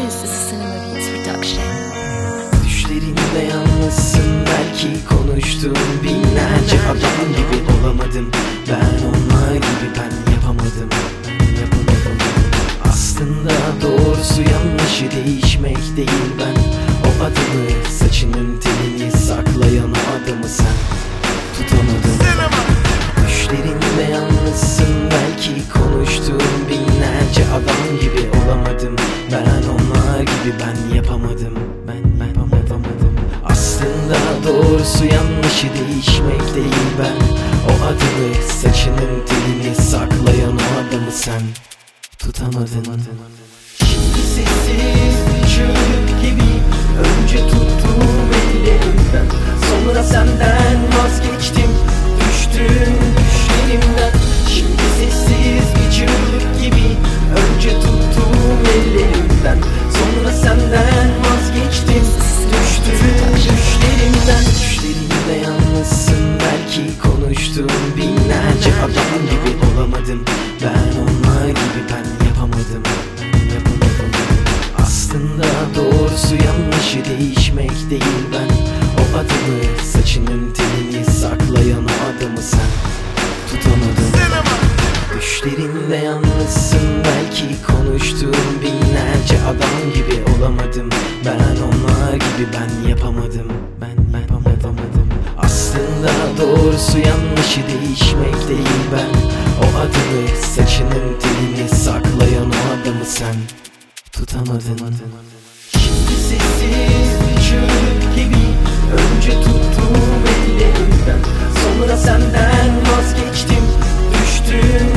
This is a Cinema Beats production. Düşlerinde yalnızsın, belki konuştuğum binlerce adam gibi olamadım. Ben onlar gibi ben yapamadım. Aslında doğrusu yanlışı değişmek değil, ben o adımı, saçının telini saklayan o adamı sen tutamadın. Düşlerinde yalnızsın, belki konuştuğum binlerce adam gibi olamadım. Ben onlar gibi ben yapamadım. Aslında doğrusu yanlışı değişmek değil, ben o adımı, saçının telini saklayan o adamı sen tutamadın. Şimdi sessiz bir çığlık gibi önce tuttuğum ellerimden, sonra senden vazgeçtim, düştüm düşlerimden. Şimdi sessiz bir çığlık gibi önce tuttuğum ellerimden, sonra senden vazgeçtim, düştüm düşlerimden. Düşlerimde yalnızsın, belki konuştuğum binlerce adam gibi olamadım. Ben onlar gibi ben yapamadım. Aslında doğrusu yanlışı değişmek değil, ben o adımı, saçının telini saklayan o adamı sen tutamadın. Düşlerinde yalnızsın, belki konuştuğum binlerce adam gibi olamadım. Ben onlar gibi ben yapamadım. Aslında doğrusu yanlışı değişmek değil, ben o adımı, saçının telini saklayan o adamı sen tutamadın. Şimdi sessiz bir çığlık gibi önce tuttuğum ellerimden, sonra senden vazgeçtim, düştüm